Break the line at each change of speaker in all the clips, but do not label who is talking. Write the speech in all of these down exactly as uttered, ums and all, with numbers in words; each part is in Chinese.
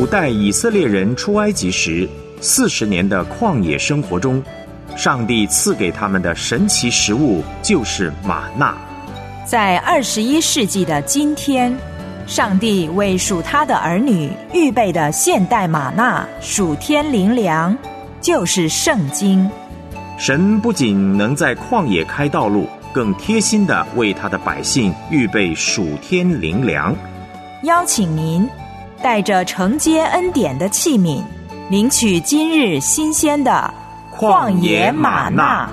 古代以色列人出埃及时四十年的旷野生活中，上帝赐给他们的神奇食物就是玛纳。
在二十一世纪的今天，上帝为属他的儿女预备的现代玛纳属天灵粮，就是圣经。
神不仅能在旷野开道路，更贴心地为他的百姓预备属天灵粮。
邀请您带着承接恩典的器皿，领取今日新鲜的旷野玛纳。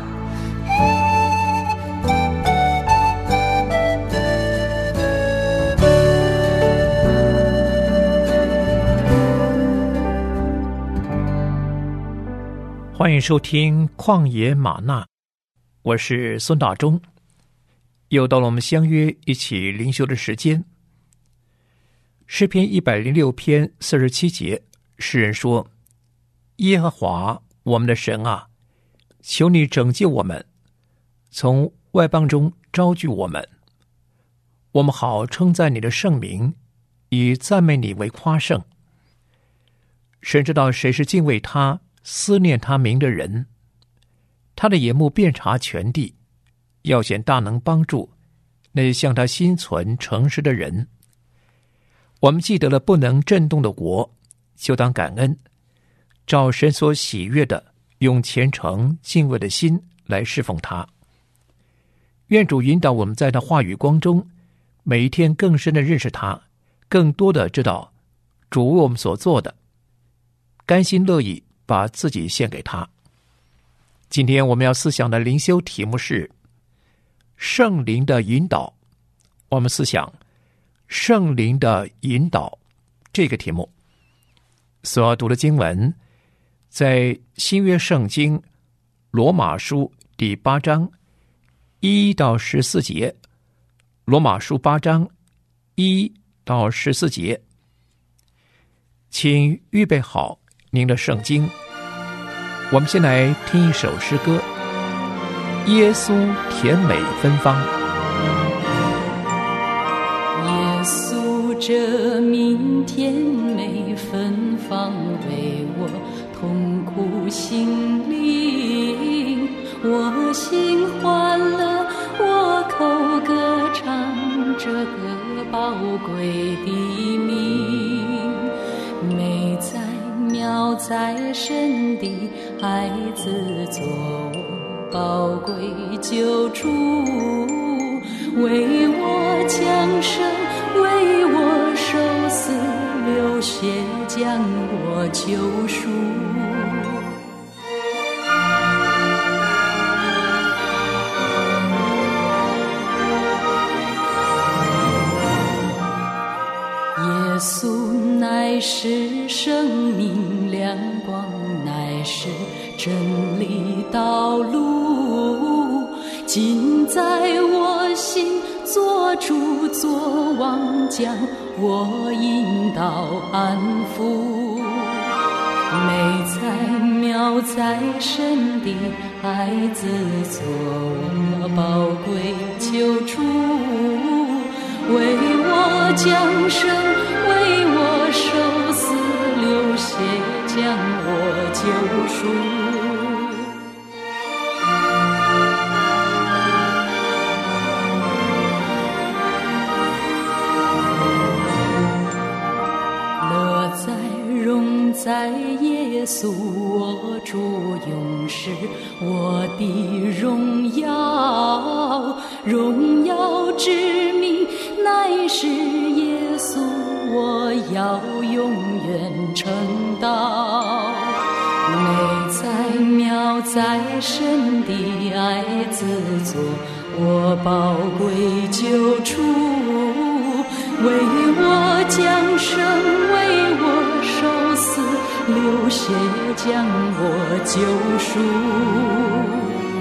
欢迎收听旷野玛纳，我是孙大中。又到了我们相约一起灵修的时间。诗篇一百零六篇四十七节，诗人说：耶和华我们的神啊，求你拯救我们，从外邦中招聚我们，我们好称赞你的圣名，以赞美你为夸胜。神知道谁是敬畏他思念他名的人，他的眼目遍察全地，要显大能帮助那些向他心存诚实的人。我们记得了不能震动的国，就当感恩，照神所喜悦的，用虔诚敬畏的心来侍奉他。愿主引导我们在他话语光中，每一天更深的认识他，更多的知道主为我们所做的，甘心乐意把自己献给他。今天我们要思想的灵修题目是圣灵的引导。我们思想圣灵的引导这个题目。所要读的经文在新约圣经罗马书第八章一到十四节。罗马书八章一到十四节。请预备好您的圣经，我们先来听一首诗歌，耶稣甜美芬芳。
耶稣这名甜美芬芳，为我痛苦心灵，我心欢乐，我口歌唱这个宝贵的名，美在妙在神的孩子做我宝贵救主，为我降生，为我受死流血，将我救赎。耶稣乃是生命亮光，乃是真理道路，今在我心做主做王，将我引导安抚。美在妙在神的孩子做我宝贵救主，为我降生，为我受死流血，将我救赎。乐在荣在耶稣我主永世，我的荣耀，荣耀之名乃是耶稣，我要永远称道。美在妙在神的爱子做我宝贵救主，为我降生，为我受死流血，将我救赎。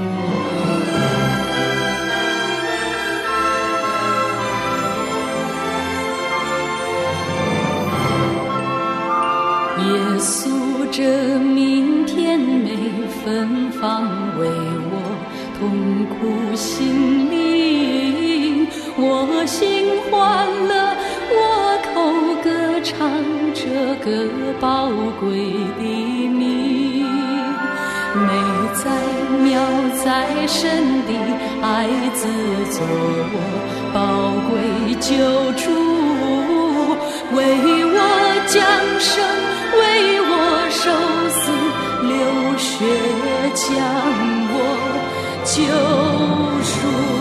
耶稣这名甜美芬芳，为我痛苦心灵，我心欢乐，我口歌唱这个宝贵的名，美在妙在神的爱子作我宝贵救主，为我降生，为我受死，流血将我救赎。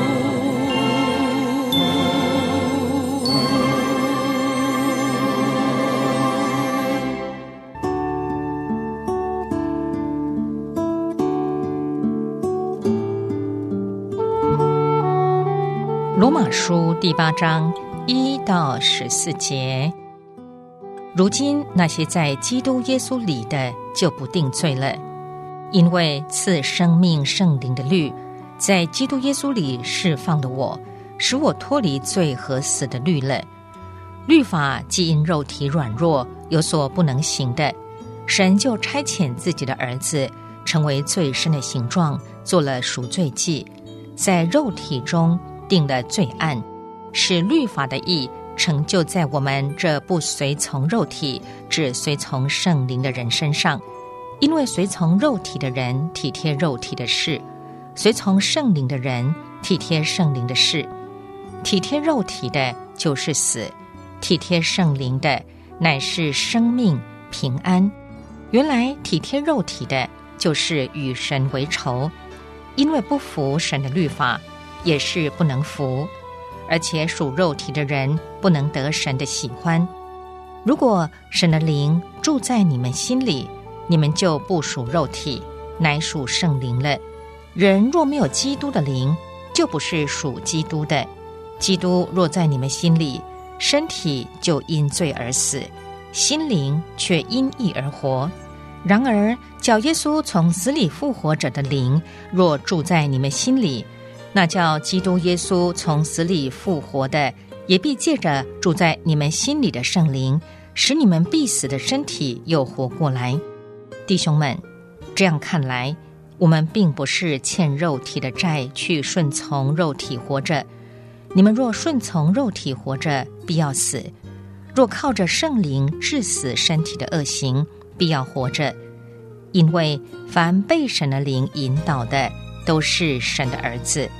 罗马书第八章一到十四节。如今那些在基督耶稣里的就不定罪了，因为赐生命圣灵的律在基督耶稣里释放了我，使我脱离罪和死的律了。律法既因肉体软弱有所不能行的，神就差遣自己的儿子成为罪身的形状，做了赎罪祭，在肉体中定了罪案，使律法的义成就在我们这不随从肉体只随从圣灵的人身上。因为随从肉体的人体贴肉体的事，随从圣灵的人体贴圣灵的事。体贴肉体的就是死，体贴圣灵的乃是生命平安。原来体贴肉体的就是与神为仇，因为不服神的律法，也是不能服，而且属肉体的人不能得神的喜欢。如果神的灵住在你们心里，你们就不属肉体，乃属圣灵了。人若没有基督的灵，就不是属基督的。基督若在你们心里，身体就因罪而死，心灵却因义而活。然而叫耶稣从死里复活者的灵若住在你们心里，那叫基督耶稣从死里复活的，也必借着住在你们心里的圣灵，使你们必死的身体又活过来。弟兄们，这样看来，我们并不是欠肉体的债去顺从肉体活着。你们若顺从肉体活着，必要死；若靠着圣灵治死身体的恶行，必要活着。因为凡被神的灵引导的，都是神的儿子。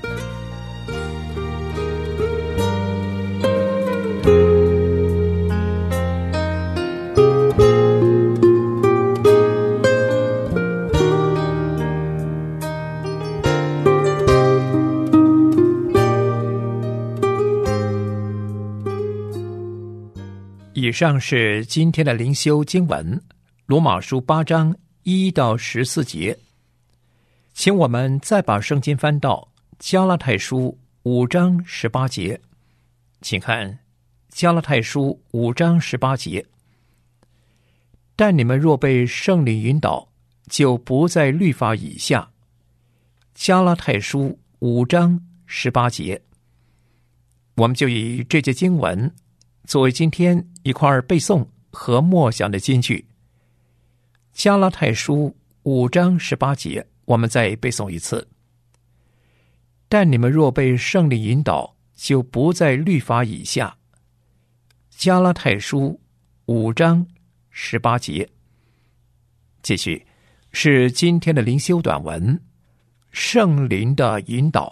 以上是今天的灵修经文，罗马书八章一到十四节。请我们再把圣经翻到加拉太书五章十八节，请看加拉太书五章十八节。但你们若被圣灵引导，就不在律法以下。加拉太书五章十八节。我们就以这节经文作为今天一块背诵和默想的金句。加拉太书五章十八节，我们再背诵一次。但你们若被圣灵引导，就不在律法以下。加拉太书五章十八节。继续是今天的灵修短文，圣灵的引导。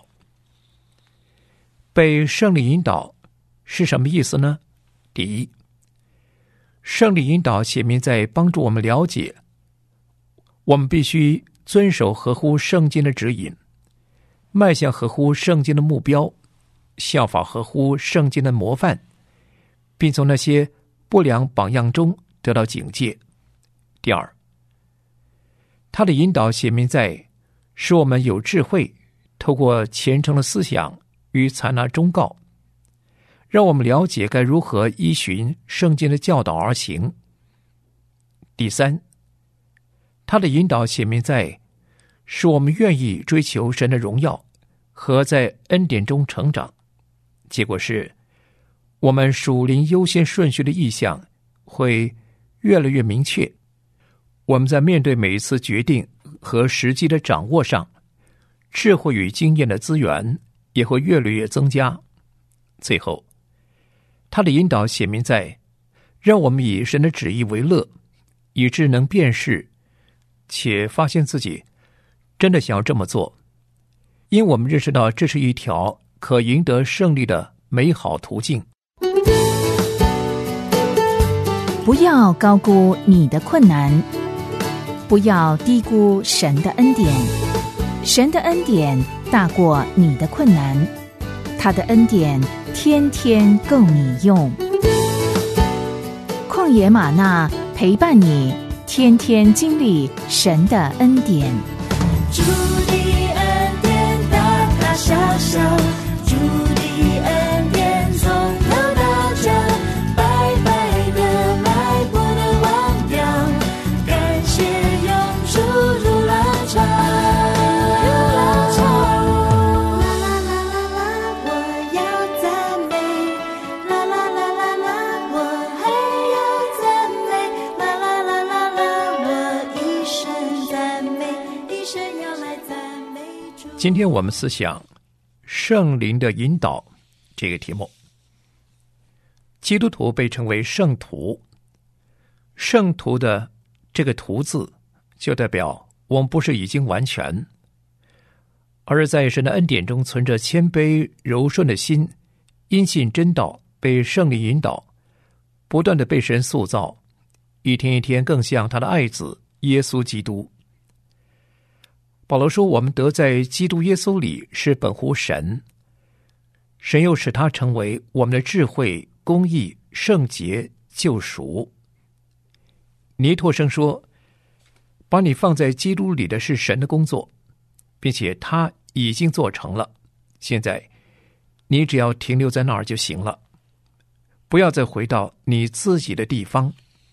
被圣灵引导是什么意思呢？第一，圣灵引导写明在帮助我们了解，我们必须遵守合乎圣经的指引，迈向合乎圣经的目标，效法合乎圣经的模范，并从那些不良榜样中得到警戒。第二，他的引导写明在使我们有智慧，透过虔诚的思想与采纳忠告，让我们了解该如何依循圣经的教导而行。第三，他的引导写明在使我们愿意追求神的荣耀和在恩典中成长，结果是我们属灵优先顺序的意向会越来越明确，我们在面对每一次决定和时机的掌握上，智慧与经验的资源也会越来越增加。最后，他的引导写明在让我们以神的旨意为乐，以致能辨识，且发现自己真的想要这么做，因我们认识到这是一条可赢得胜利的美好途径。
不要高估你的困难，不要低估神的恩典。神的恩典大过你的困难，他的恩典天天够你用。旷野吗哪陪伴你，天天经历神的恩典。
主的恩典大大小小，主的恩典从头到脚，白白的来不能忘掉，感谢永驻如浪潮，如浪潮。啦啦啦啦啦，我要赞美，啦啦啦啦啦，我还要赞美，啦啦啦啦啦，我一生赞美，一生要来赞美主。
今天我们思想圣灵的引导这个题目。基督徒被称为圣徒，圣徒的这个徒字就代表我们不是已经完全，而是在神的恩典中存着谦卑柔顺的心，因信真道，被圣灵引导，不断的被神塑造，一天一天更像他的爱子耶稣基督。保罗说，我们得在基督耶稣里是本乎神，神又使他成为我们的智慧、公义、圣洁、救赎。尼托生说，把你放在基督里的是神的工作，并且他已经做成了，现在你只要停留在那儿就行了，不要再回到你自己的地方。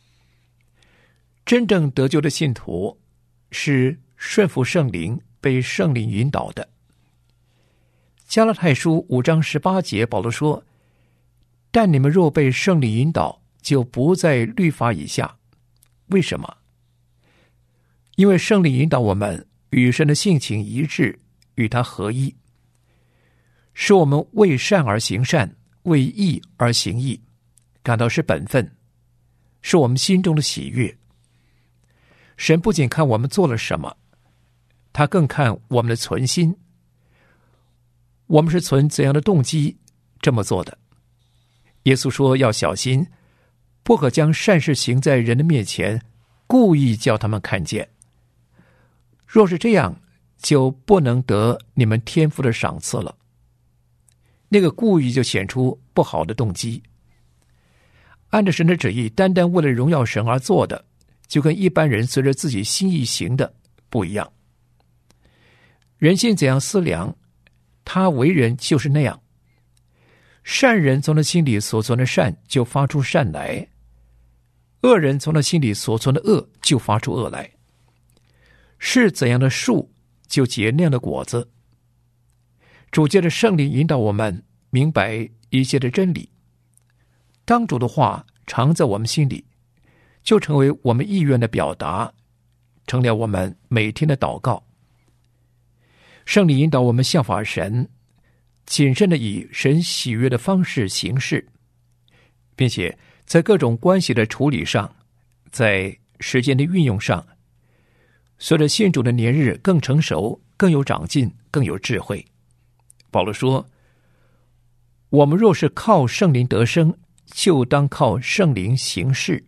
真正得救的信徒是顺服圣灵，被圣灵引导的。加拉太书五章十八节，保罗说，但你们若被圣灵引导，就不在律法以下。为什么？因为圣灵引导我们与神的性情一致，与他合一，使我们为善而行善，为义而行义，感到是本分，是我们心中的喜悦。神不仅看我们做了什么，他更看我们的存心，我们是存怎样的动机这么做的。耶稣说，要小心，不可将善事行在人的面前，故意叫他们看见。若是这样，就不能得你们天父的赏赐了。那个故意就显出不好的动机。按着神的旨意，单单为了荣耀神而做的，就跟一般人随着自己心意行的不一样。人心怎样思量，他为人就是那样。善人从他心里所存的善就发出善来，恶人从他心里所存的恶就发出恶来。是怎样的树，就结那样的果子。主借着圣灵引导我们明白一切的真理，当主的话常在我们心里，就成为我们意愿的表达，成了我们每天的祷告。圣灵引导我们效法神，谨慎的以神喜悦的方式行事，并且在各种关系的处理上，在时间的运用上，随着信主的年日更成熟，更有长进，更有智慧。保罗说，我们若是靠圣灵得生，就当靠圣灵行事，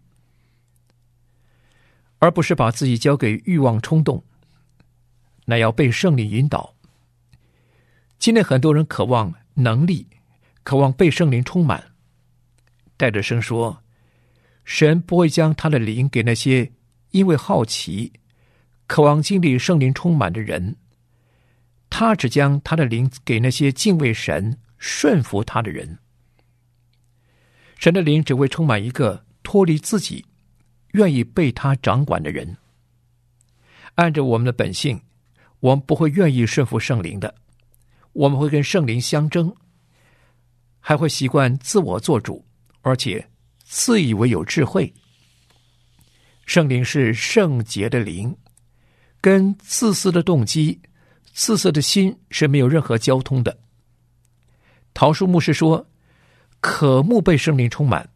而不是把自己交给欲望冲动，乃要被圣灵引导。今天很多人渴望能力，渴望被圣灵充满。戴德生说，神不会将他的灵给那些因为好奇渴望经历圣灵充满的人，他只将他的灵给那些敬畏神顺服他的人。神的灵只会充满一个脱离自己愿意被他掌管的人。按照我们的本性，我们不会愿意顺服圣灵的，我们会跟圣灵相争，还会习惯自我做主，而且自以为有智慧。圣灵是圣洁的灵，跟自私的动机、自私的心是没有任何交通的。陶树牧师说，渴慕被圣灵充满，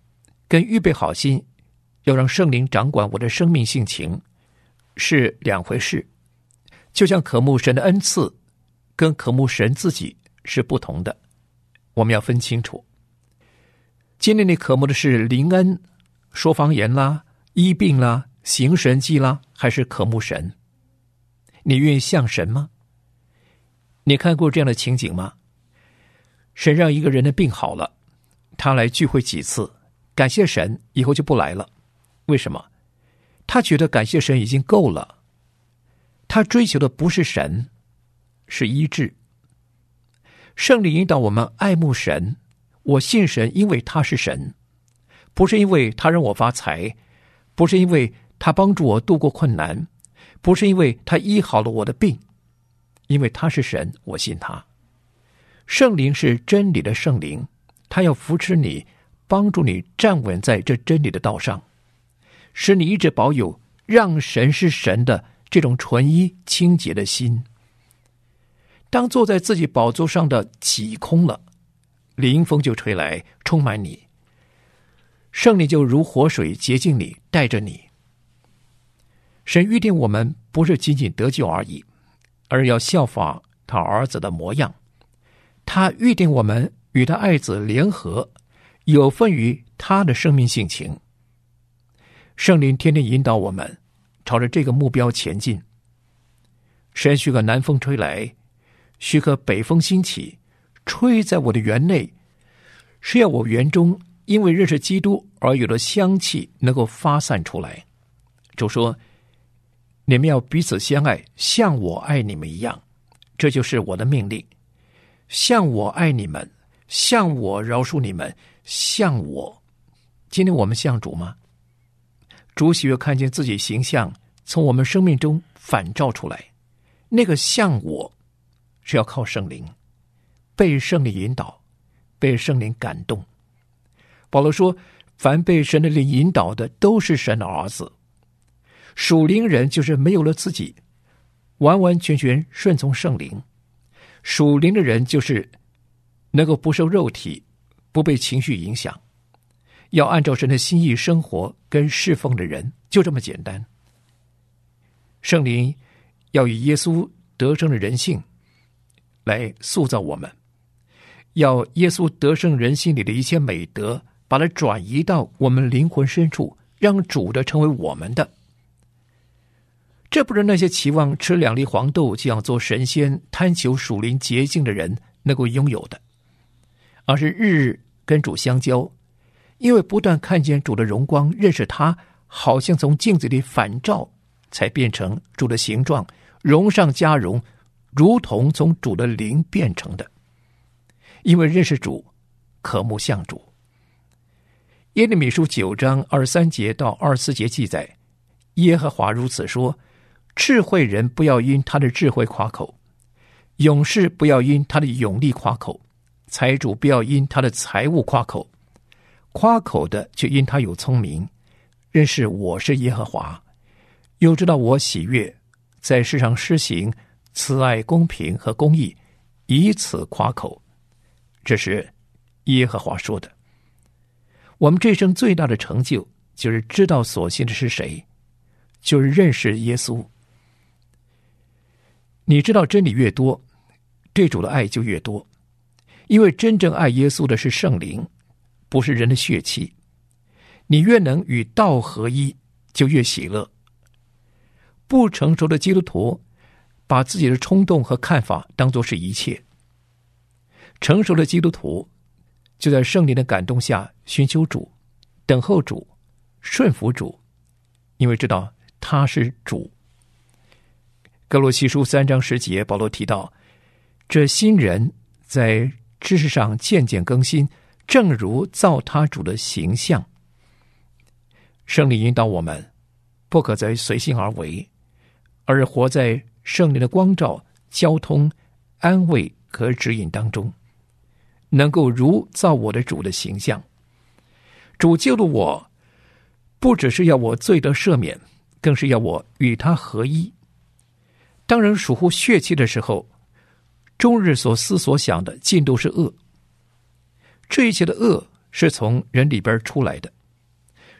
跟预备好心要让圣灵掌管我的生命性情是两回事，就像渴慕神的恩赐跟渴慕神自己是不同的，我们要分清楚。今天你渴慕的是灵恩、说方言啦、医病啦、行神迹啦，还是渴慕神？你愿意像神吗？你看过这样的情景吗？神让一个人的病好了，他来聚会几次，感谢神，以后就不来了。为什么？他觉得感谢神已经够了。他追求的不是神，是医治。圣灵引导我们爱慕神，我信神，因为他是神，不是因为他让我发财，不是因为他帮助我度过困难，不是因为他医好了我的病，因为他是神，我信他。圣灵是真理的圣灵，他要扶持你，帮助你站稳在这真理的道上，使你一直保有让神是神的这种纯一清洁的心。当坐在自己宝座上的挤空了，灵风就吹来，充满你，圣灵就如活水洁净你，带着你。神预定我们不是仅仅得救而已，而要效法他儿子的模样。他预定我们与他爱子联合，有份于他的生命性情。圣灵天天引导我们朝着这个目标前进。神许可南风吹来，许可北风兴起，吹在我的园内，是要我园中因为认识基督而有的香气能够发散出来。主说，你们要彼此相爱，像我爱你们一样，这就是我的命令。像我爱你们，像我饶恕你们，像我。今天我们像主吗？主喜悦看见自己形象从我们生命中反照出来，那个像我是要靠圣灵，被圣灵引导，被圣灵感动。保罗说，凡被神的灵引导的都是神的儿子。属灵人就是没有了自己，完完全全顺从圣灵。属灵的人就是能够不受肉体，不被情绪影响，要按照神的心意生活跟侍奉的人，就这么简单。圣灵要以耶稣得胜的人性来塑造我们，要耶稣得胜人性里的一切美德，把它转移到我们灵魂深处，让主的成为我们的。这不是那些期望吃两粒黄豆就要做神仙、贪求属灵洁净的人能够拥有的，而是日日跟主相交，因为不断看见主的荣光，认识他，好像从镜子里反照，才变成主的形状，荣上加荣，如同从主的灵变成的。因为认识主，渴慕像主。耶利米书九章二十三节到二十四节记载，耶和华如此说，智慧人不要因他的智慧夸口，勇士不要因他的勇力夸口，财主不要因他的财物夸口，夸口的就因他有聪明，认识我是耶和华，又知道我喜悦，在世上施行慈爱、公平和公义，以此夸口。这是耶和华说的。我们这生最大的成就，就是知道所信的是谁，就是认识耶稣。你知道真理越多，对主的爱就越多，因为真正爱耶稣的是圣灵，不是人的血气。你越能与道合一，就越喜乐。不成熟的基督徒把自己的冲动和看法当作是一切，成熟的基督徒就在圣灵的感动下寻求主，等候主，顺服主，因为知道他是主。哥罗西书三章十节，保罗提到，这新人在知识上渐渐更新，正如造他主的形象。圣灵引导我们，不可再随性而为，而活在圣灵的光照、交通、安慰和指引当中，能够如造我的主的形象。主救了我，不只是要我罪得赦免，更是要我与他合一。当人属乎血气的时候，终日所思所想的尽都是恶。这一切的恶是从人里边出来的，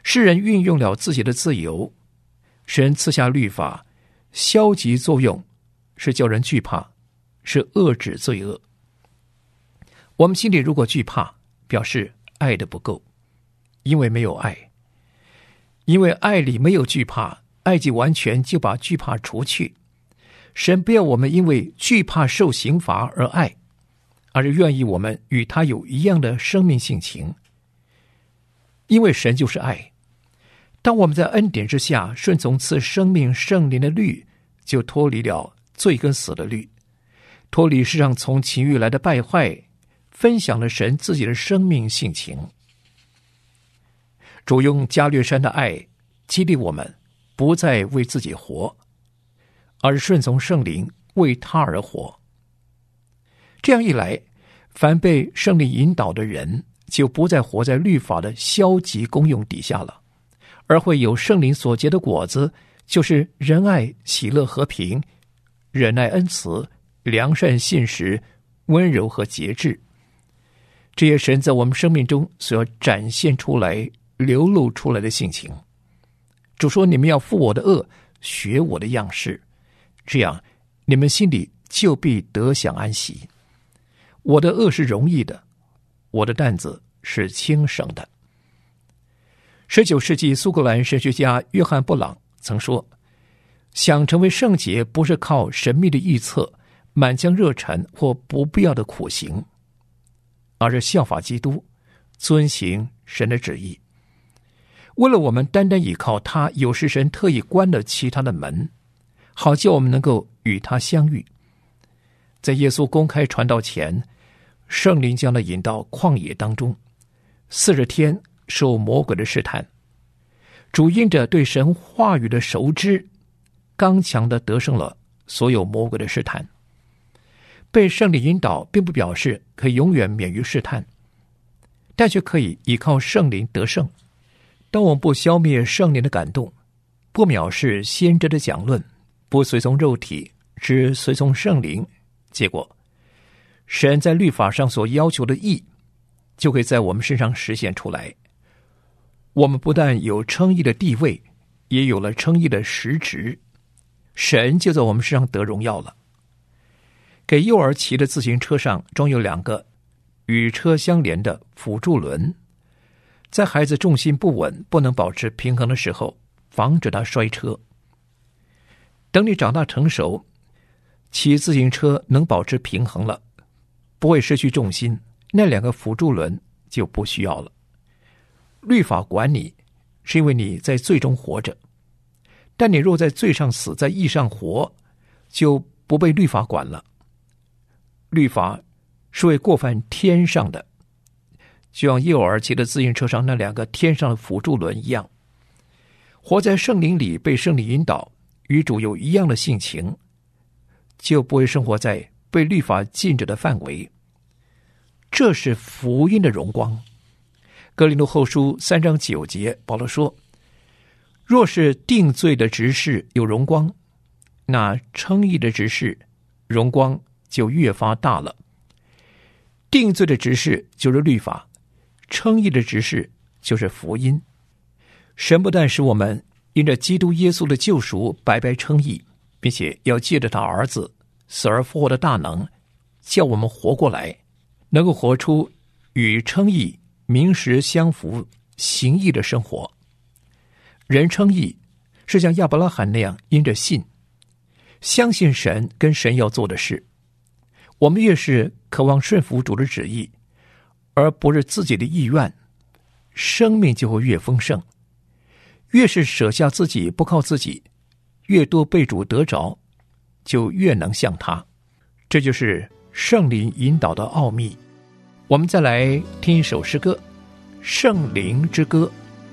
世人运用了自己的自由，神赐下律法，消极作用是叫人惧怕，是遏制罪恶。我们心里如果惧怕，表示爱的不够，因为没有爱。因为爱里没有惧怕，爱既完全，就把惧怕除去。神不要我们因为惧怕受刑罚而爱，而是愿意我们与他有一样的生命性情。因为神就是爱，当我们在恩典之下顺从赐生命圣灵的律，就脱离了罪跟死的律，脱离世上从情欲来的败坏，分享了神自己的生命性情。主用加略山的爱激励我们，不再为自己活，而顺从圣灵为他而活。这样一来，凡被圣灵引导的人就不再活在律法的消极功用底下了，而会有圣灵所结的果子，就是仁爱、喜乐、和平、忍耐、恩慈、良善、信实、温柔和节制。这些神在我们生命中所要展现出来、流露出来的性情。主说，你们要负我的恶，学我的样式，这样你们心里就必得享安息。我的恶是容易的，我的担子是轻省的。十九世纪苏格兰神学家约翰布朗曾说，想成为圣洁，不是靠神秘的预测、满腔热忱或不必要的苦行，而是效法基督，遵行神的旨意。为了我们单单倚靠他，有时神特意关了其他的门，好叫我们能够与他相遇。在耶稣公开传道前，圣灵将他引到旷野当中，四十天受魔鬼的试探。主因着对神话语的熟知，刚强地得胜了所有魔鬼的试探。被圣灵引导并不表示可以永远免于试探，但却可以依靠圣灵得胜。当我们不消灭圣灵的感动，不藐视先知的讲论，不随从肉体，只随从圣灵，结果神在律法上所要求的义就会在我们身上实现出来。我们不但有称义的地位，也有了称义的实质，神就在我们身上得荣耀了。给幼儿骑的自行车上装有两个与车相连的辅助轮，在孩子重心不稳、不能保持平衡的时候，防止他摔车。等你长大成熟，骑自行车能保持平衡了，不会失去重心，那两个辅助轮就不需要了。律法管你，是因为你在罪中活着，但你若在罪上死，在义上活，就不被律法管了。律法是为过犯天上的，就像幼儿骑的自行车上那两个天上的辅助轮一样。活在圣灵里，被圣灵引导，与主有一样的性情，就不会生活在被律法禁止的范围。这是福音的荣光。哥林多后书三章九节，保罗说，若是定罪的执事有荣光，那称义的执事荣光就越发大了。定罪的执事就是律法，称义的执事就是福音。神不但使我们因着基督耶稣的救赎白白称义，并且要借着他儿子死而复活的大能，叫我们活过来，能够活出与称义名实相符、行义的生活。人称义是像亚伯拉罕那样因着信，相信神跟神要做的事。我们越是渴望顺服主的旨意，而不是自己的意愿，生命就会越丰盛。越是舍下自己，不靠自己，越多被主得着，就越能像他。这就是圣灵引导的奥秘。我们再来听一首诗歌，《圣灵之歌》。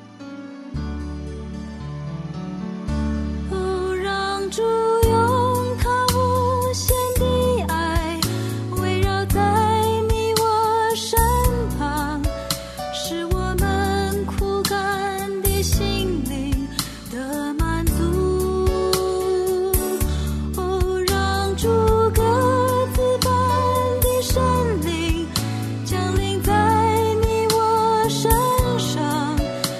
哦，让主用他无限的爱围绕在你我身旁，使我们枯干的心灵得满足。哦，让主鸽子般的圣灵降临在你我身上，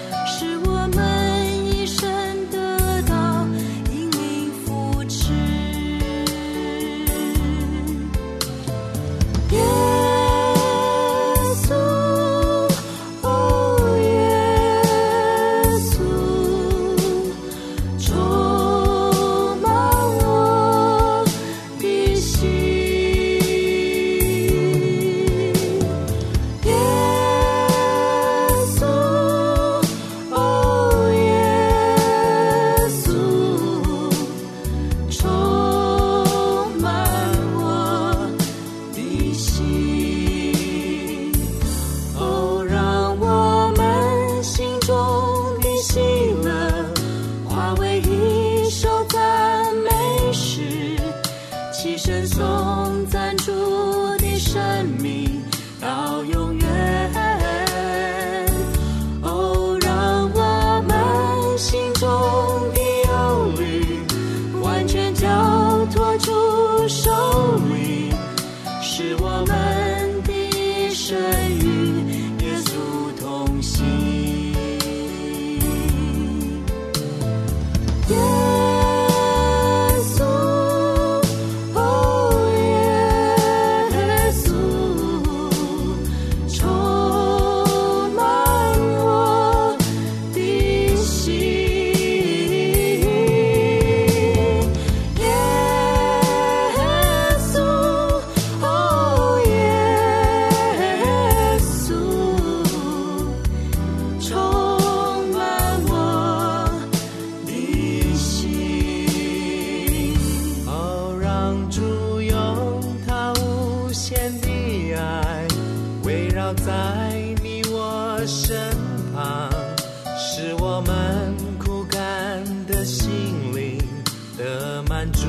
要在你我身旁，使我们枯干的心灵得满足。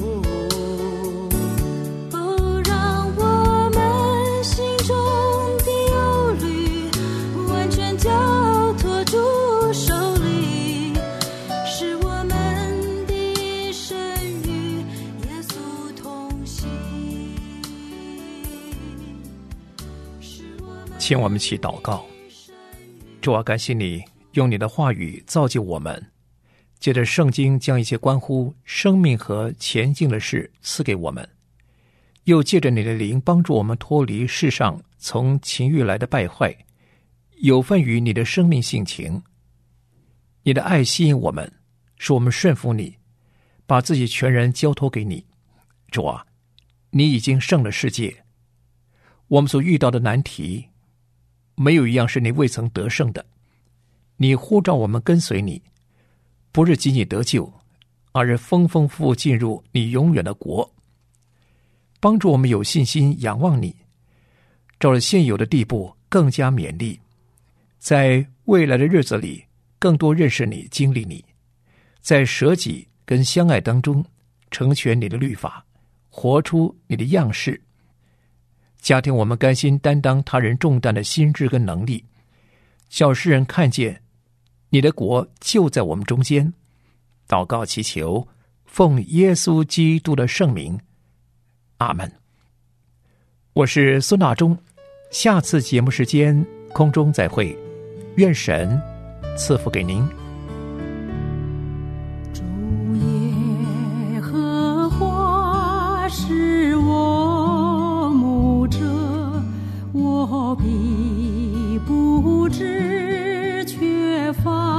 哦，让我们心中的忧虑完全交托主手里，使我们的一生与耶稣同行。
请我们一起祷告。主啊，感谢你用你的话语造就我们，借着圣经将一些关乎生命和前进的事赐给我们，又借着你的灵帮助我们脱离世上从情欲来的败坏，有份于你的生命性情。你的爱吸引我们，使我们顺服你，把自己全然交托给你。主啊，你已经胜了世界，我们所遇到的难题没有一样是你未曾得胜的。你呼召我们跟随你，不是仅仅得救，而是丰丰富富进入你永远的国。帮助我们有信心仰望你，照着现有的地步更加勉励，在未来的日子里更多认识你，经历你，在舍己跟相爱当中成全你的律法，活出你的样式。加添我们甘心担当他人重担的心智跟能力，叫世人看见你的国就在我们中间。祷告祈求，奉耶稣基督的圣名，阿们。我是孙大中，下次节目时间空中再会，愿神赐福给您。
主耶和华是我牧者，我必不致缺乏。